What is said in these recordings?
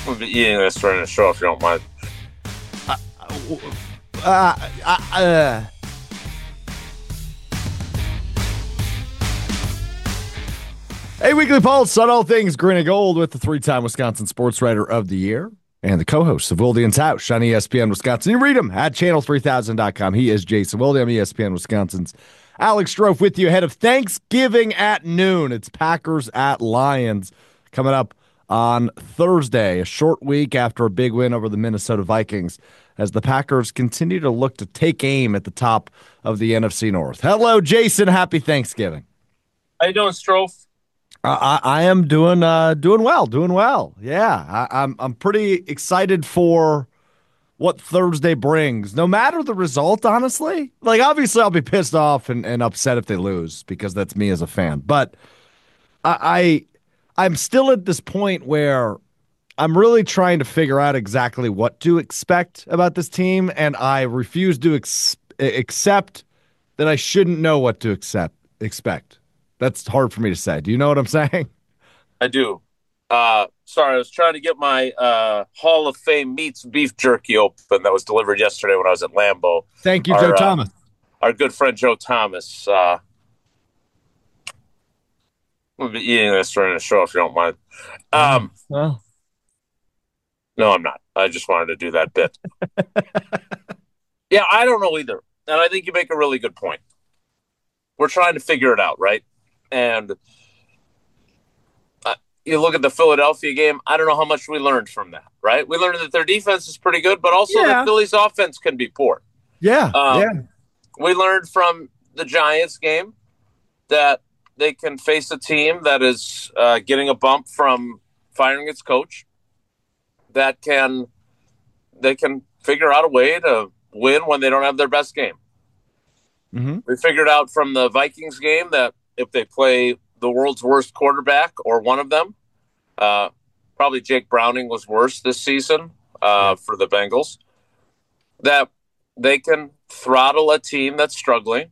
We'll be eating this during the show if you don't mind. Uh, uh, uh, A weekly pulse on all things green and gold with the three-time Wisconsin Sports Writer of the Year and the co-host of Wilde and Tausch on ESPN Wisconsin. You read him at channel3000.com. He is Jason Wilde. I'm ESPN Wisconsin's Alex Strofe with you ahead of Thanksgiving at noon. It's Packers at Lions coming up on Thursday, a short week after a big win over the Minnesota Vikings as the Packers continue to look to take aim at the top of the NFC North. Hello, Jason. Happy Thanksgiving. How you doing, Strofe? I am doing well. Yeah, I'm pretty excited for what Thursday brings. No matter the result, honestly. Like obviously, I'll be pissed off and upset if they lose because that's me as a fan. But I'm still at this point where I'm really trying to figure out exactly what to expect about this team, and I refuse to accept that I shouldn't know what to expect. That's hard for me to say. Do you know what I'm saying? I do. Sorry, I was trying to get my Hall of Fame meats beef jerky open that was delivered yesterday when I was at Lambeau. Thank you, Joe Thomas. Our good friend Joe Thomas. We'll be eating this during the show if you don't mind. Well, No, I'm not. I just wanted to do that bit. Yeah, I don't know either. And I think you make a really good point. We're trying to figure it out, right? And you look at the Philadelphia game, I don't know how much we learned from that, right? We learned that their defense is pretty good, but also that Philly's offense can be poor. Yeah. We learned from the Giants game that they can face a team that is getting a bump from firing its coach, that they can figure out a way to win when they don't have their best game. Mm-hmm. We figured out from the Vikings game that if they play the world's worst quarterback or one of them, probably Jake Browning was worse this season for the Bengals, that they can throttle a team that's struggling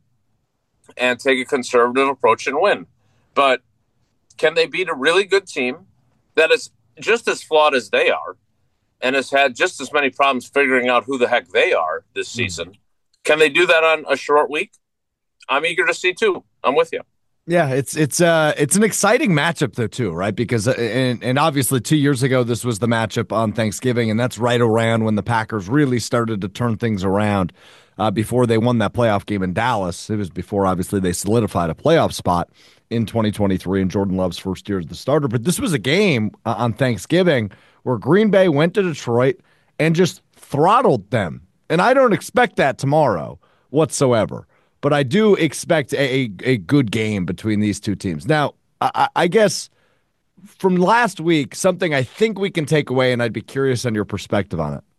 and take a conservative approach and win. But can they beat a really good team that is just as flawed as they are and has had just as many problems figuring out who the heck they are this season? Can they do that on a short week? I'm eager to see too. I'm with you. Yeah, it's an exciting matchup though too, right? Because and obviously 2 years ago this was the matchup on Thanksgiving, and that's right around when the Packers really started to turn things around before they won that playoff game in Dallas. It was before obviously they solidified a playoff spot in 2023 in Jordan Love's first year as the starter. But this was a game on Thanksgiving where Green Bay went to Detroit and just throttled them, and I don't expect that tomorrow whatsoever. But I do expect a good game between these two teams. Now, I guess from last week, something I think we can take away, and I'd be curious on your perspective on it,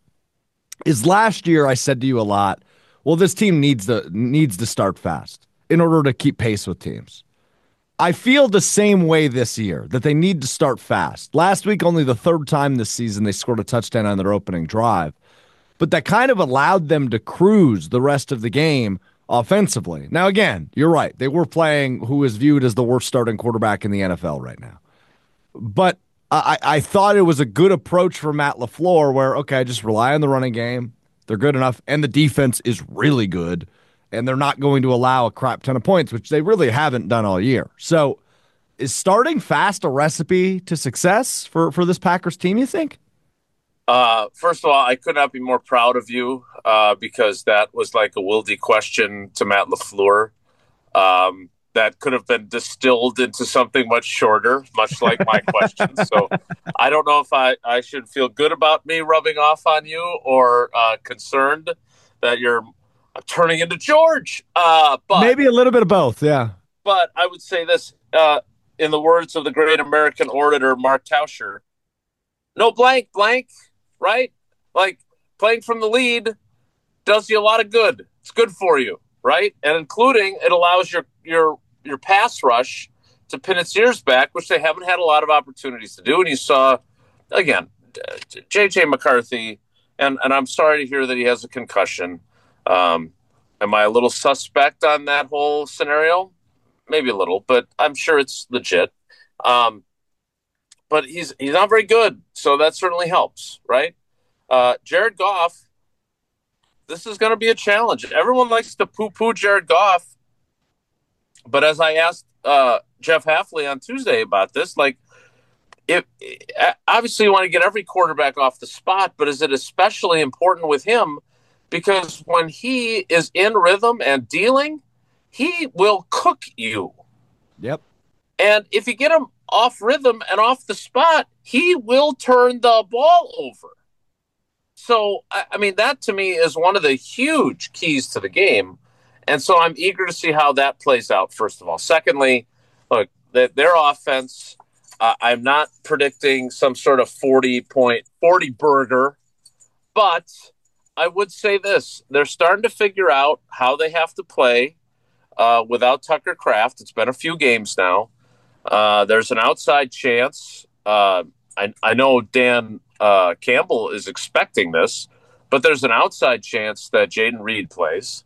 is last year I said to you a lot, well, this team needs to start fast in order to keep pace with teams. I feel the same way this year, that they need to start fast. Last week, only the third time this season they scored a touchdown on their opening drive. But that kind of allowed them to cruise the rest of the game offensively. Now, again, you're right. They were playing who is viewed as the worst starting quarterback in the NFL right now. But I thought it was a good approach for Matt LaFleur where, okay, just rely on the running game. They're good enough. And the defense is really good. And they're not going to allow a crap ton of points, which they really haven't done all year. So is starting fast a recipe to success for this Packers team, you think? First of all, I could not be more proud of you because that was like a wildy question to Matt LaFleur that could have been distilled into something much shorter, much like my question. So I don't know if I should feel good about me rubbing off on you or concerned that you're turning into George. But maybe a little bit of both, yeah. But I would say this, in the words of the great American orator Mark Tauscher, no blank, right? Like playing from the lead does you a lot of good. It's good for you, right? And including it allows your pass rush to pin its ears back, which they haven't had a lot of opportunities to do. And you saw, again, J.J. McCarthy, and I'm sorry to hear that he has a concussion. Am I a little suspect on that whole scenario? Maybe a little, but I'm sure it's legit. But but he's not very good, so that certainly helps, right? Jared Goff, this is going to be a challenge. Everyone likes to poo-poo Jared Goff, but as I asked Jeff Hafley on Tuesday about this, like, if obviously you want to get every quarterback off the spot, but is it especially important with him? Because when he is in rhythm and dealing, he will cook you. Yep. And if you get him off rhythm and off the spot, he will turn the ball over. So, I mean, that to me is one of the huge keys to the game. And so I'm eager to see how that plays out, first of all. Secondly, look, their offense, I'm not predicting some sort of 40 burger, but I would say this. They're starting to figure out how they have to play without Tucker Kraft. It's been a few games now. There's an outside chance. I know Dan Campbell is expecting this, but there's an outside chance that Jaden Reed plays.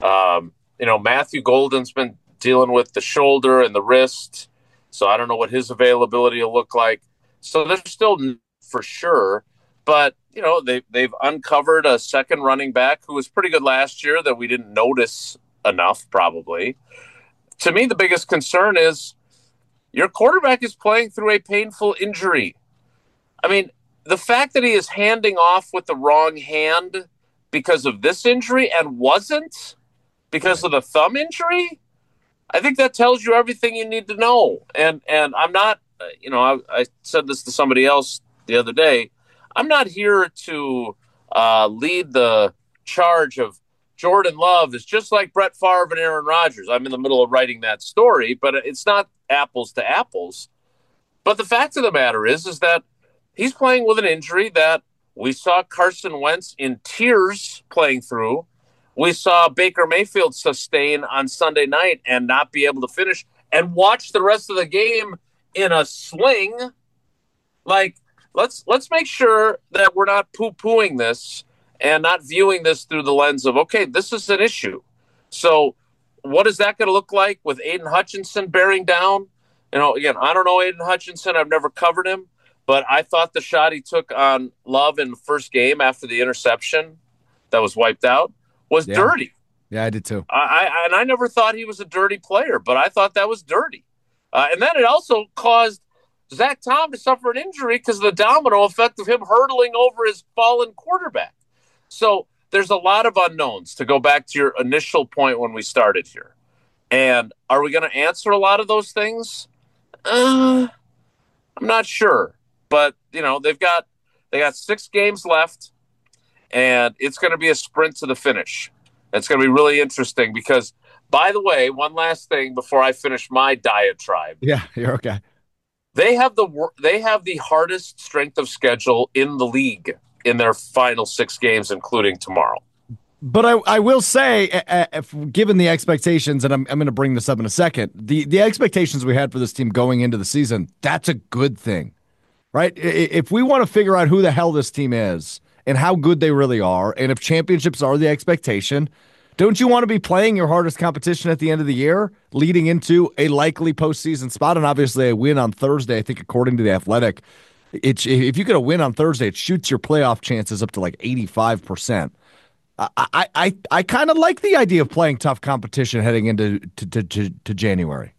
Matthew Golden's been dealing with the shoulder and the wrist, so I don't know what his availability will look like. So they're still for sure, but they've uncovered a second running back who was pretty good last year that we didn't notice enough, probably. To me, the biggest concern is your quarterback is playing through a painful injury. I mean, the fact that he is handing off with the wrong hand because of this injury and wasn't because of the thumb injury, I think that tells you everything you need to know. And I'm not, I said this to somebody else the other day. I'm not here to lead the charge of Jordan Love is just like Brett Favre and Aaron Rodgers. I'm in the middle of writing that story, but it's not apples to apples. But the fact of the matter is that he's playing with an injury that we saw Carson Wentz in tears playing through. We saw Baker Mayfield sustain on Sunday night and not be able to finish and watch the rest of the game in a sling. Like, let's make sure that we're not poo-pooing this and not viewing this through the lens of, okay, this is an issue. So what is that going to look like with Aiden Hutchinson bearing down? Again, I don't know Aiden Hutchinson. I've never covered him. But I thought the shot he took on Love in the first game after the interception that was wiped out was dirty. Yeah, I did too. I never thought he was a dirty player, but I thought that was dirty. And then it also caused Zach Tom to suffer an injury because of the domino effect of him hurtling over his fallen quarterback. So there's a lot of unknowns, to go back to your initial point when we started here. And are we going to answer a lot of those things? I'm not sure. But, they've got 6 games left, and it's going to be a sprint to the finish. It's going to be really interesting because, by the way, one last thing before I finish my diatribe. Yeah, you're okay. They have the hardest strength of schedule in the league in their final 6 games, including tomorrow. But I will say, given the expectations, and I'm going to bring this up in a second, the expectations we had for this team going into the season, that's a good thing. Right? If we want to figure out who the hell this team is and how good they really are, and if championships are the expectation, don't you want to be playing your hardest competition at the end of the year, leading into a likely postseason spot? And obviously a win on Thursday, I think according to The Athletic, if you get a win on Thursday, it shoots your playoff chances up to like 85%. I kind of like the idea of playing tough competition heading into to January.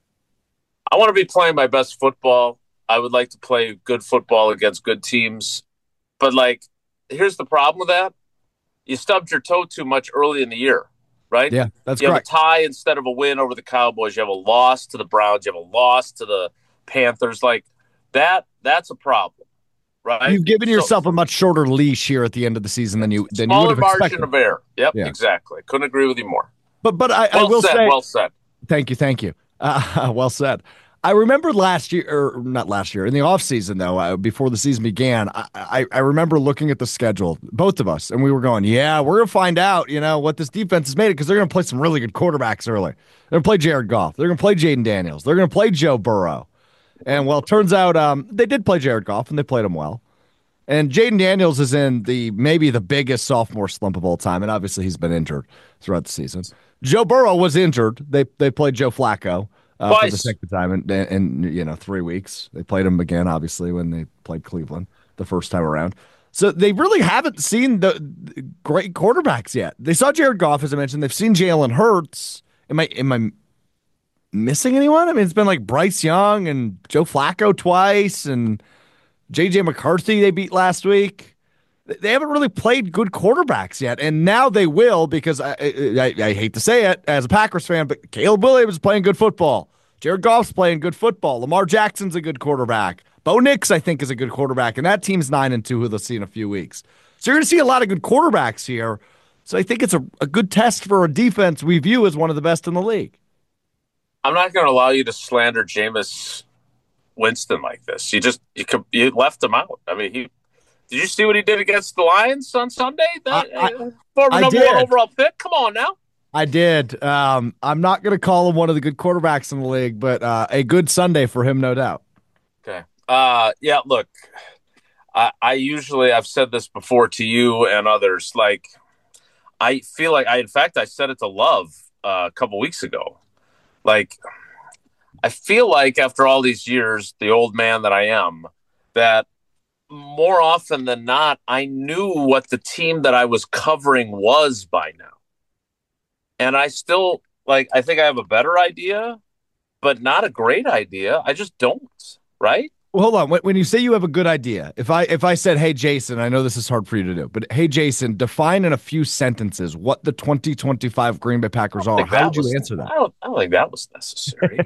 I want to be playing my best football. I would like to play good football against good teams. But, here's the problem with that. You stubbed your toe too much early in the year, right? Yeah, that's correct. You have a tie instead of a win over the Cowboys. You have a loss to the Browns. You have a loss to the Panthers. That's a problem, right? You've given yourself a much shorter leash here at the end of the season than you would have expected. Smaller margin of error. Yep, yeah. Exactly. Couldn't agree with you more. But I will say. Well said. Thank you. Well said. I remember last year, or not last year, in the offseason, though, before the season began, I remember looking at the schedule, both of us, and we were going, yeah, we're going to find out, what this defense has made it, because they're going to play some really good quarterbacks early. They're going to play Jared Goff. They're going to play Jaden Daniels. They're going to play Joe Burrow. And, well, it turns out they did play Jared Goff, and they played him well. And Jaden Daniels is in maybe the biggest sophomore slump of all time, and obviously he's been injured throughout the season. Joe Burrow was injured. They played Joe Flacco. for the Twice. second time in 3 weeks. They played them again, obviously, when they played Cleveland the first time around. So they really haven't seen the great quarterbacks yet. They saw Jared Goff, as I mentioned. They've seen Jalen Hurts. Am I missing anyone? I mean, it's been like Bryce Young and Joe Flacco twice, and J.J. McCarthy they beat last week. They haven't really played good quarterbacks yet, and now they will because I hate to say it as a Packers fan, but Caleb Williams is playing good football. Jared Goff's playing good football. Lamar Jackson's a good quarterback. Bo Nix, I think, is a good quarterback, and that team's 9-2, who they'll see in a few weeks. So you're going to see a lot of good quarterbacks here. So I think it's a good test for a defense we view as one of the best in the league. I'm not going to allow you to slander Jameis Winston like this. You left him out. I mean, did you see what he did against the Lions on Sunday? Former I number did. one overall pick. Come on now. I did. I'm not going to call him one of the good quarterbacks in the league, but a good Sunday for him, no doubt. Okay. Yeah. Look, I've said this before to you and others. Like, I feel like in fact, I said it to Love a couple weeks ago. Like, I feel like after all these years, the old man that I am, that more often than not, I knew what the team that I was covering was by now. And I still, I think I have a better idea, but not a great idea. I just don't, right? Well, hold on. When you say you have a good idea, if I said, "Hey Jason," I know this is hard for you to do, but hey Jason, define in a few sentences what the 2025 Green Bay Packers are. How would you answer that? I don't think that was necessary.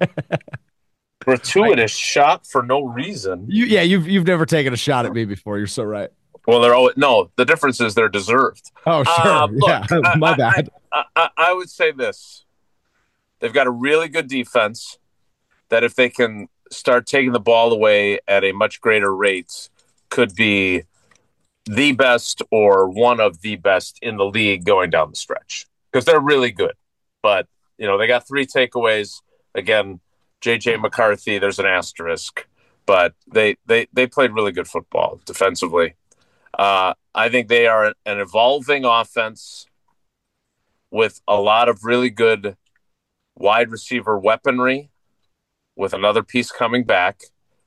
Gratuitous shot for no reason. You've never taken a shot at me before. You're so right. Well, they're always no. The difference is they're deserved. Oh, sure. Look, My bad. I would say this: they've got a really good defense. That if they can start taking the ball away at a much greater rate, could be the best or one of the best in the league going down the stretch because they're really good. But they got 3 takeaways again. J.J. McCarthy, there's an asterisk, but they played really good football defensively. I think they are an evolving offense with a lot of really good wide receiver weaponry with another piece coming back.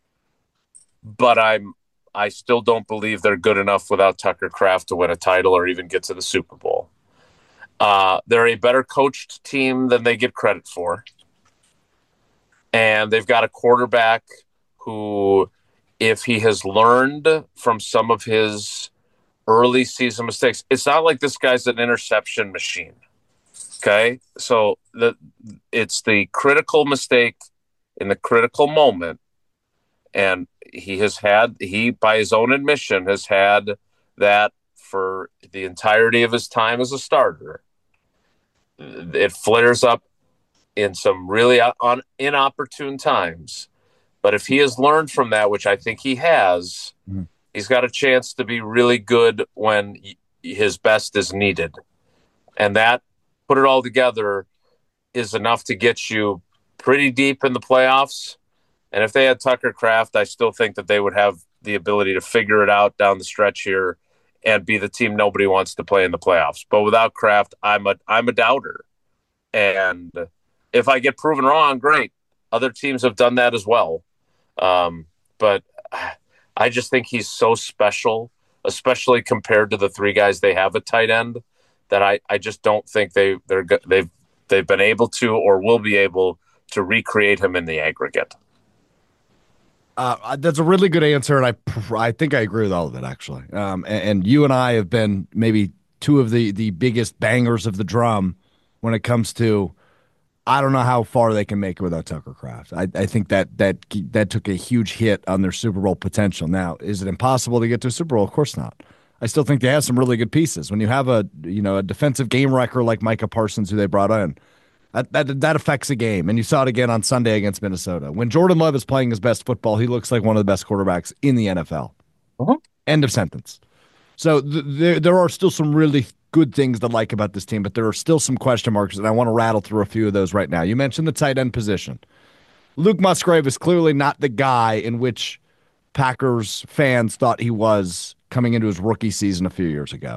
But I still don't believe they're good enough without Tucker Kraft to win a title or even get to the Super Bowl. They're a better coached team than they get credit for. And they've got a quarterback who, if he has learned from some of his early season mistakes, it's not like this guy's an interception machine. Okay? So it's the critical mistake in the critical moment. And he, by his own admission, has had that for the entirety of his time as a starter. It flares up in some really inopportune times. But if he has learned from that, which I think he has, he's got a chance to be really good when his best is needed. And that, put it all together, is enough to get you pretty deep in the playoffs. And if they had Tucker Kraft, I still think that they would have the ability to figure it out down the stretch here and be the team nobody wants to play in the playoffs. But without Kraft, I'm a doubter. And if I get proven wrong, great. Other teams have done that as well. But I just think he's so special, especially compared to the 3 guys they have at tight end, that I just don't think they've been able to or will be able to recreate him in the aggregate. That's a really good answer, and I think I agree with all of it, actually. And you and I have been maybe 2 of the biggest bangers of the drum when it comes to, I don't know how far they can make it without Tucker Kraft. I think that took a huge hit on their Super Bowl potential. Now, is it impossible to get to a Super Bowl? Of course not. I still think they have some really good pieces. When you have a defensive game wrecker like Micah Parsons, who they brought in, that affects a game. And you saw it again on Sunday against Minnesota. When Jordan Love is playing his best football, he looks like one of the best quarterbacks in the NFL. End of sentence. So there are still some really good things to like about this team, but there are still some question marks, and I want to rattle through a few of those right now. You mentioned the tight end position. Luke Musgrave is clearly not the guy in which Packers fans thought he was coming into his rookie season a few years ago.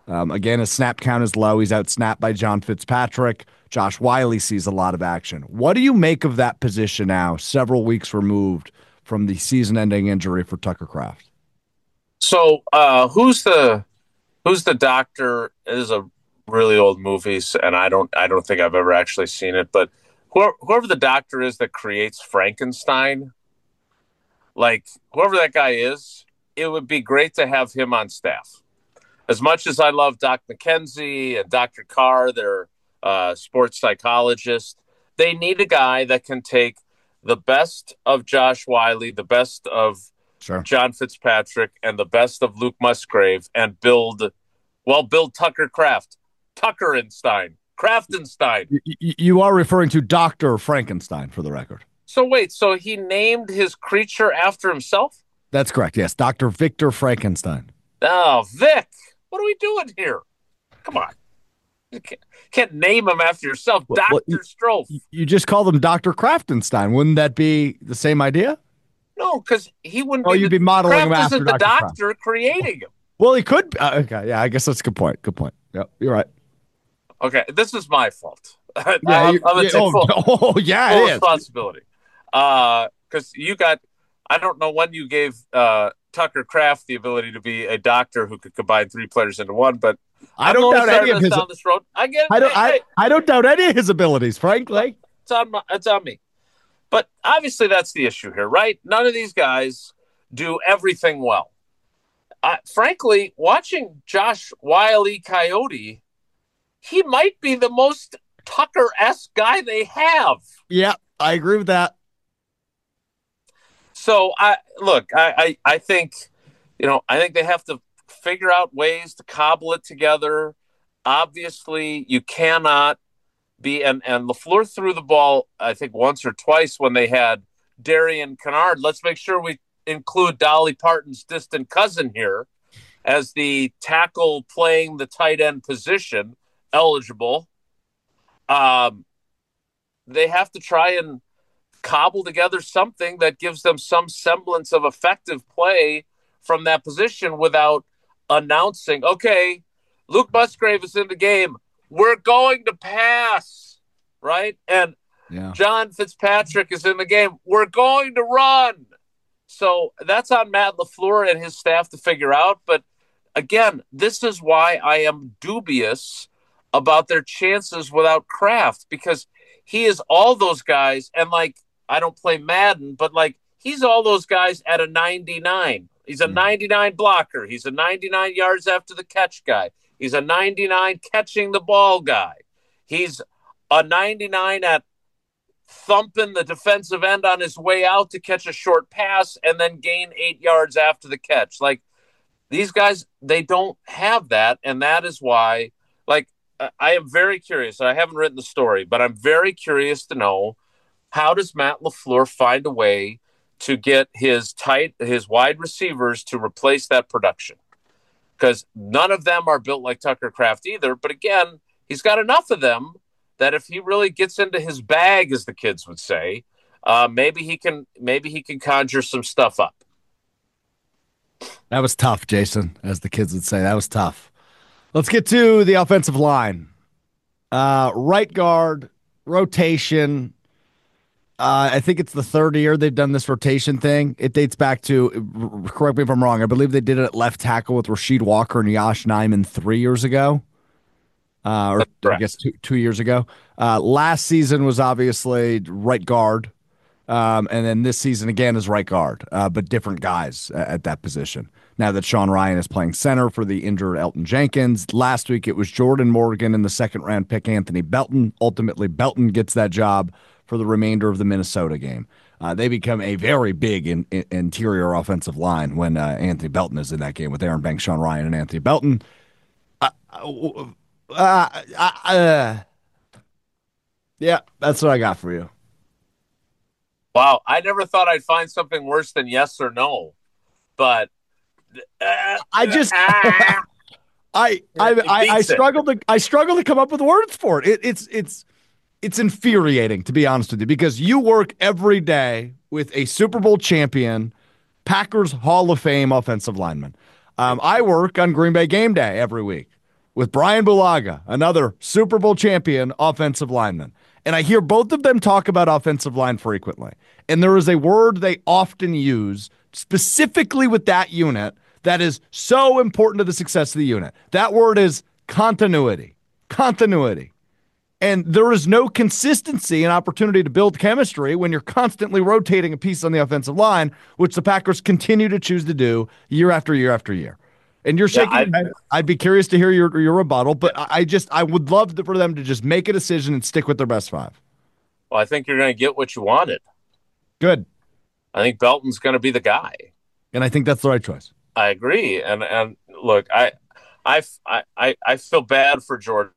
Again, his snap count is low. He's outsnapped by John Fitzpatrick. Josh Whyle sees a lot of action. What do you make of that position now, several weeks removed from the season-ending injury for Tucker Kraft? So, who's the doctor? It is a really old movie, and I don't think I've ever actually seen it. But whoever the doctor is that creates Frankenstein, like whoever that guy is, it would be great to have him on staff. As much as I love Doc McKenzie and Dr. Carr, their sports psychologist, they need a guy that can take the best of Josh Whyle, the best of Sure. John Fitzpatrick, and the best of Luke Musgrave and build Tucker Kraft. Tuckerenstein. Kraftenstein. You are referring to Dr. Frankenstein, for the record. So wait, so he named his creature after himself? That's correct, yes. Dr. Victor Frankenstein. Oh, Vic, what are we doing here? Come on. You can't name him after yourself. Dr. Strofe. You just called him Dr. Kraftenstein. Wouldn't that be the same idea? No, because he wouldn't you'd be modeling him Kraft after isn't the Dr. doctor creating him. Well, he could. Okay, yeah, I guess that's a good point. Good point. Yep, you're right. Okay, this is my fault. Yeah, I'm gonna take full yeah, responsibility. Because I don't know when you gave Tucker Kraft the ability to be a doctor who could combine three players into one, but I don't doubt any of his. Down this road. I get it. I don't doubt any of his abilities, frankly. It's on me. But obviously, that's the issue here, right? None of these guys do everything well. Frankly, watching Josh Whyle Coyote, he might be the most Tucker-esque guy they have. Yeah, I agree with that. So I think, I think they have to figure out ways to cobble it together. Obviously, you cannot be, and LaFleur threw the ball, I think, once or twice when they had Darian Kennard. Let's make sure we include Dolly Parton's distant cousin here as the tackle playing the tight end position eligible. They have to try and cobble together something that gives them some semblance of effective play from that position without announcing, okay, Luke Musgrave is in the game. We're going to pass, right? And John Fitzpatrick is in the game. We're going to run. So that's on Matt LaFleur and his staff to figure out. But again, this is why I am dubious about their chances without Kraft, because he is all those guys. And I don't play Madden, but he's all those guys at a 99. He's a 99 blocker. He's a 99 yards after the catch guy. He's a 99 catching the ball guy. He's a 99 at thumping the defensive end on his way out to catch a short pass and then gain 8 yards after the catch. These guys, they don't have that. And that is why, I am very curious. I haven't written the story, but I'm very curious to know, how does Matt LaFleur find a way to get his wide receivers to replace that production? Because none of them are built like Tucker Kraft either. But again, he's got enough of them that if he really gets into his bag, as the kids would say, maybe he can conjure some stuff up. That was tough, Jason, as the kids would say. That was tough. Let's get to the offensive line. Right guard, rotation. I think it's the third year they've done this rotation thing. It dates back to, correct me if I'm wrong, I believe they did it at left tackle with Rasheed Walker and Yosh Nijman 3 years ago. Or I guess 2 years ago. Last season was obviously right guard. And then this season again is right guard, but different guys at that position. Now that Sean Ryan is playing center for the injured Elton Jenkins. Last week it was Jordan Morgan and the second-round pick Anthony Belton. Ultimately, Belton gets that job for the remainder of the Minnesota game. They become a very big interior offensive line when Anthony Belton is in that game with Aaron Banks, Sean Ryan, and Anthony Belton. Yeah, that's what I got for you. Wow, I never thought I'd find something worse than yes or no, but I struggle to come up with words for it. It's infuriating, to be honest with you, because you work every day with a Super Bowl champion, Packers Hall of Fame offensive lineman. I work on Green Bay game day every week. with Brian Bulaga, another Super Bowl champion offensive lineman. And I hear both of them talk about offensive line frequently. And there is a word they often use specifically with that unit that is so important to the success of the unit. That word is continuity. Continuity. And there is no consistency and opportunity to build chemistry when you're constantly rotating a piece on the offensive line, which the Packers continue to choose to do year after year after year. And you're shaking your head. I'd be curious to hear your rebuttal, but I would love for them to just make a decision and stick with their best five. Well, I think you're going to get what you wanted. Good. I think Belton's going to be the guy. And I think that's the right choice. I agree. And look, I feel bad for Jordan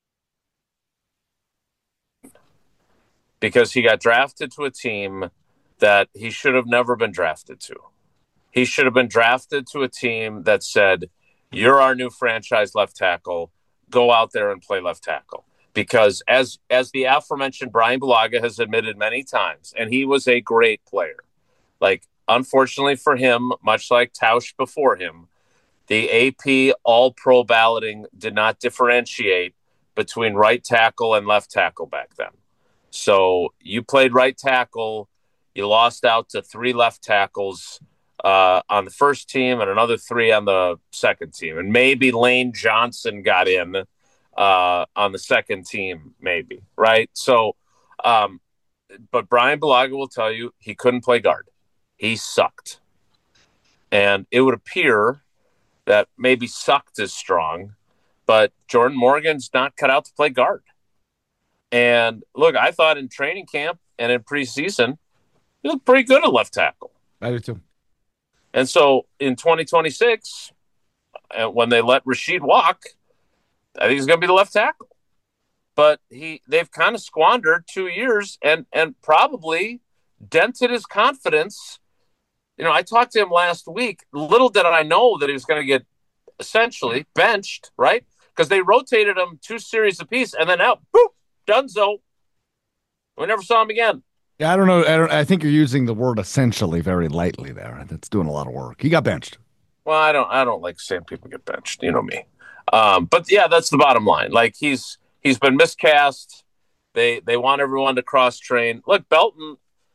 because he got drafted to a team that he should have never been drafted to. He should have been drafted to a team that said, you're our new franchise left tackle. Go out there and play left tackle. Because as the aforementioned Brian Bulaga has admitted many times, and he was a great player. Like, unfortunately for him, much like Tausch before him, the AP All-Pro balloting did not differentiate between right tackle and left tackle back then. So you played right tackle, you lost out to 3 left tackles on the first team and another 3 on the second team. And maybe Lane Johnson got in on the second team, maybe, right? So, but Brian Bulaga will tell you he couldn't play guard. He sucked. And it would appear that maybe sucked is strong, but Jordan Morgan's not cut out to play guard. And look, I thought in training camp and in preseason, he looked pretty good at left tackle. I do too. And so in 2026, when they let Rashid walk, I think he's going to be the left tackle. But they've kind of squandered 2 years and probably dented his confidence. You know, I talked to him last week. Little did I know that he was going to get essentially benched, right? Because they rotated him 2 series apiece, and then out, boop, Dunzo. We never saw him again. Yeah, I don't know. I think you're using the word essentially very lightly there. That's doing a lot of work. He got benched. Well, I don't like saying people get benched. You know me. But yeah, that's the bottom line. Like he's been miscast. They want everyone to cross train. Look, Belton.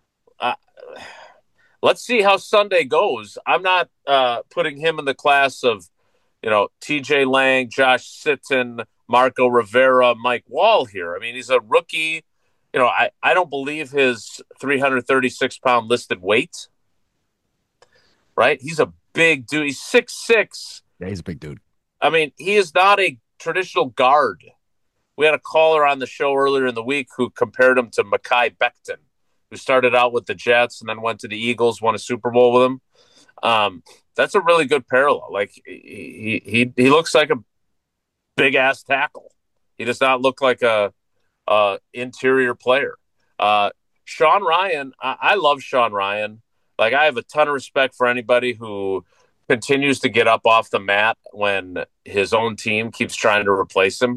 Let's see how Sunday goes. I'm not putting him in the class of, T.J. Lang, Josh Sitton, Marco Rivera, Mike Wall here. I mean, he's a rookie. I don't believe his 336-pound listed weight. Right? He's a big dude. He's 6'6". Yeah, he's a big dude. I mean, he is not a traditional guard. We had a caller on the show earlier in the week who compared him to Mekhi Becton, who started out with the Jets and then went to the Eagles, won a Super Bowl with them. That's a really good parallel. Like he looks like a big ass tackle. He does not look like a interior player. Sean Ryan, I love Sean Ryan. Like I have a ton of respect for anybody who continues to get up off the mat when his own team keeps trying to replace him.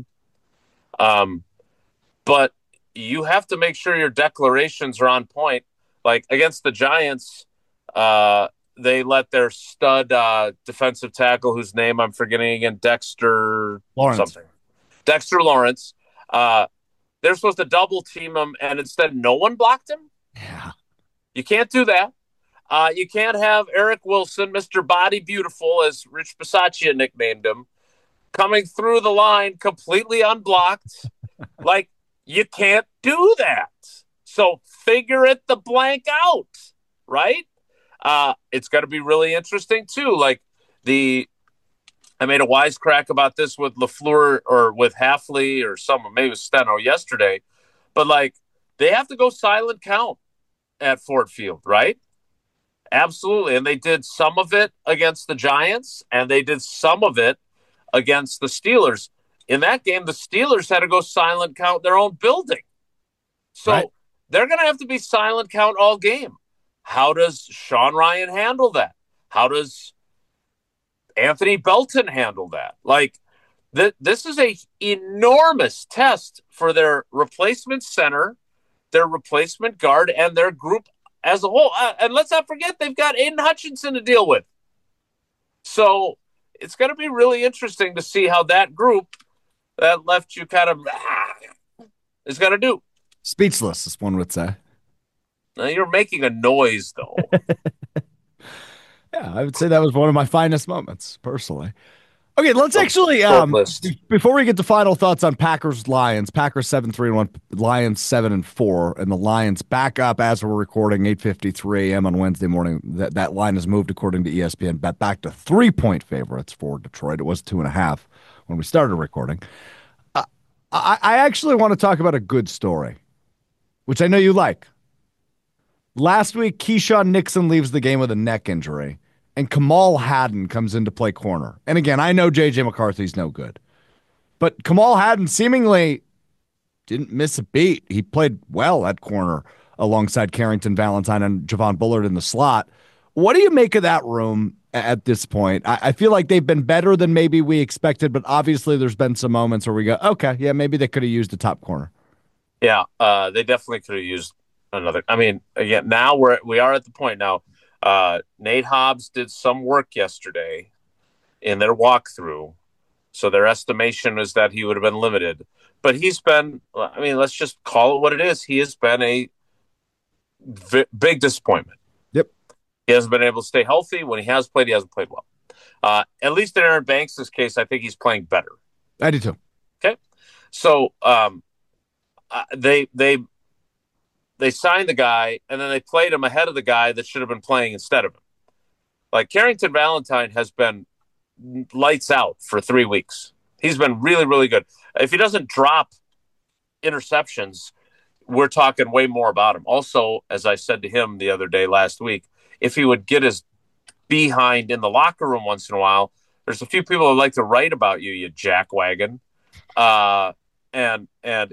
But you have to make sure your declarations are on point. Like against the Giants, they let their stud defensive tackle, whose name I'm forgetting again, Dexter Lawrence. Something. Dexter Lawrence. They're supposed to double team him, and instead no one blocked him. Yeah. You can't do that. You can't have Eric Wilson, Mr. Body Beautiful, as Rich Bisaccia nicknamed him, coming through the line completely unblocked. Like, you can't do that. So figure it the blank out, right? It's going to be really interesting, too. Like, I made a wisecrack about this with LaFleur or with Hafley or someone, maybe with Steno yesterday. But, like, they have to go silent count at Ford Field, right? Absolutely. And they did some of it against the Giants, and they did some of it against the Steelers. In that game, the Steelers had to go silent count their own building. So They're going to have to be silent count all game. How does Sean Ryan handle that? How does Anthony Belton handle that? Like, this is a enormous test for their replacement center, their replacement guard, and their group as a whole. And let's not forget, they've got Aiden Hutchinson to deal with. So it's going to be really interesting to see how that group that left you kind of is going to do. Speechless, as one would say. Now, you're making a noise, though. Yeah, I would say that was one of my finest moments, personally. Okay, let's Short actually list. before we get to final thoughts on Packers Lions, Packers 7-3-1, Lions 7-4, and the Lions back up as we're recording 8:53 a.m. on Wednesday morning. That line has moved according to ESPN back to 3-point favorites for Detroit. It was 2.5 when we started recording. I actually want to talk about a good story, which I know you like. Last week, Keyshawn Nixon leaves the game with a neck injury, and Kamal Hadden comes in to play corner. And again, I know J.J. McCarthy's no good, but Kamal Hadden seemingly didn't miss a beat. He played well at corner alongside Carrington Valentine and Javon Bullard in the slot. What do you make of that room at this point? I feel like they've been better than maybe we expected, but obviously there's been some moments where we go, okay, yeah, maybe they could have used a top corner. Yeah, they definitely could have used another. I mean, again, now we are at the point now. Nate Hobbs did some work yesterday in their walkthrough, so their estimation is that he would have been limited. But he's been, I mean, let's just call it what it is. He has been a big disappointment. Yep. He hasn't been able to stay healthy. When he has played, he hasn't played well. At least in Aaron Banks' case, I think he's playing better. I do too. Okay. So they signed the guy, and then they played him ahead of the guy that should have been playing instead of him. Like Carrington Valentine has been lights out for 3 weeks. He's been really, really good. If he doesn't drop interceptions, we're talking way more about him. Also, as I said to him the other day last week, if he would get his behind in the locker room once in a while, there's a few people who like to write about you, you jackwagon. And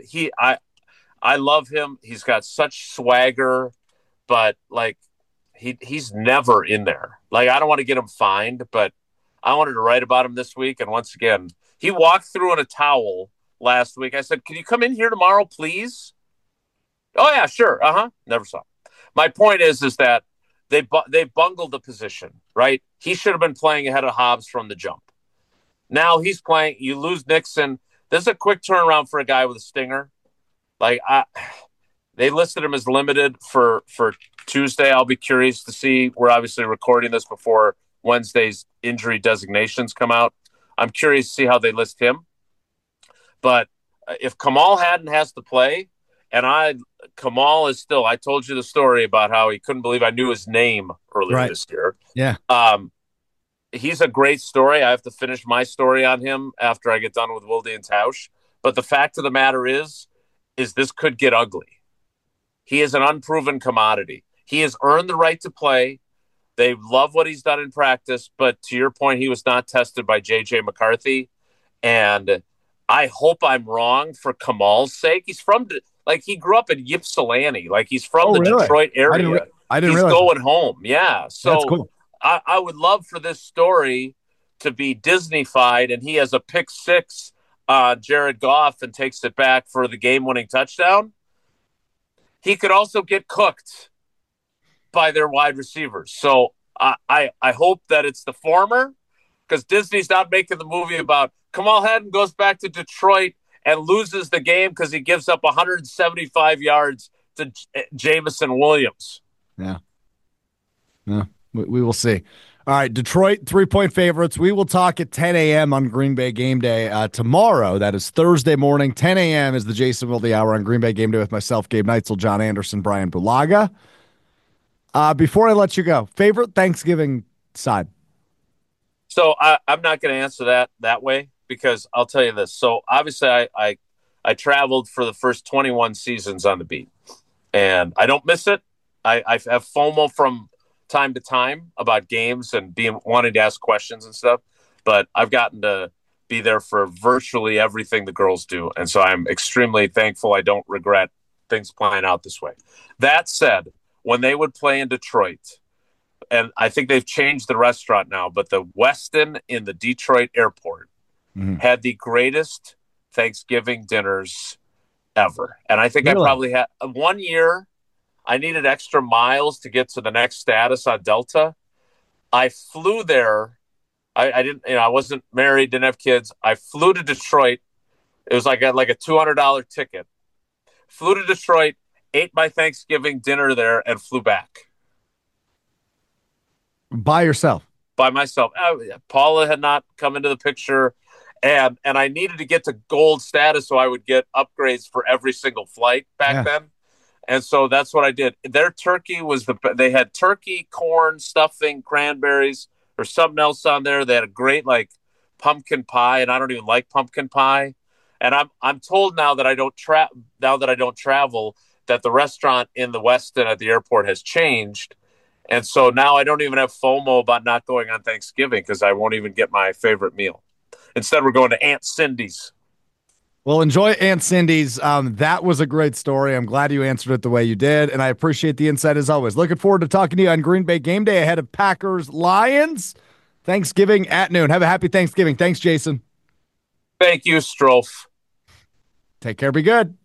I love him. He's got such swagger, but like he's never in there. Like I don't want to get him fined, but I wanted to write about him this week. And once again, he walked through in a towel last week. I said, "Can you come in here tomorrow, please?" Oh yeah, sure. Never saw him. My point is that they bungled the position, right? He should have been playing ahead of Hobbs from the jump. Now he's playing. You lose Nixon. This is a quick turnaround for a guy with a stinger. Like they listed him as limited for Tuesday. I'll be curious to see. We're obviously recording this before Wednesday's injury designations come out. I'm curious to see how they list him. But if Kamal Hadden has to play, and Kamal is still, I told you the story about how he couldn't believe I knew his name earlier this year. Yeah. He's a great story. I have to finish my story on him after I get done with Wilde and Tausch. But the fact of the matter is this could get ugly. He is an unproven commodity. He has earned the right to play. They love what he's done in practice, but to your point, he was not tested by J.J. McCarthy. And I hope I'm wrong for Kamal's sake. He's from, like, he grew up in Ypsilanti. Like, he's from really? Detroit area. I didn't he's realize going home. Yeah. So that's cool. I would love for this story to be Disney-fied, and he has a pick six Jared Goff and takes it back for the game-winning touchdown. He could also get cooked by their wide receivers. So I hope that it's the former, because Disney's not making the movie about Kamal Hadden goes back to Detroit and loses the game because he gives up 175 yards to Jameson Williams. Yeah. We will see. All right, Detroit 3-point favorites. We will talk at 10 a.m. on Green Bay Game Day tomorrow. That is Thursday morning. 10 a.m. is the Jason Wilde Hour on Green Bay Game Day with myself, Gabe Neitzel, John Anderson, Brian Bulaga. Before I let you go, favorite Thanksgiving side? So I'm not going to answer that way, because I'll tell you this. So obviously I traveled for the first 21 seasons on the beat, and I don't miss it. I have FOMO from time to time about games and wanting to ask questions and stuff, but I've gotten to be there for virtually everything the girls do, and so I'm extremely thankful. I don't regret things playing out this way. That said, when they would play in Detroit, and I think they've changed the restaurant now, but the Westin in the Detroit airport had the greatest Thanksgiving dinners ever. And I think I probably had 1 year. I needed extra miles to get to the next status on Delta. I flew there I didn't, I wasn't married, didn't have kids. I flew to Detroit. It was like a $200 ticket. Flew to Detroit, ate my Thanksgiving dinner there, and flew back By yourself. by myself. Paula had not come into the picture, and I needed to get to gold status so I would get upgrades for every single flight back then. And so that's what I did. Their turkey they had turkey, corn, stuffing, cranberries, or something else on there. They had a great like pumpkin pie, and I don't even like pumpkin pie. And I'm told now that I don't travel that the restaurant in the Westin at the airport has changed. And so now I don't even have FOMO about not going on Thanksgiving because I won't even get my favorite meal. Instead, we're going to Aunt Cindy's. Well, enjoy Aunt Cindy's. That was a great story. I'm glad you answered it the way you did, and I appreciate the insight as always. Looking forward to talking to you on Green Bay Game Day ahead of Packers Lions. Thanksgiving at noon. Have a happy Thanksgiving. Thanks, Jason. Thank you, Strofe. Take care. Be good.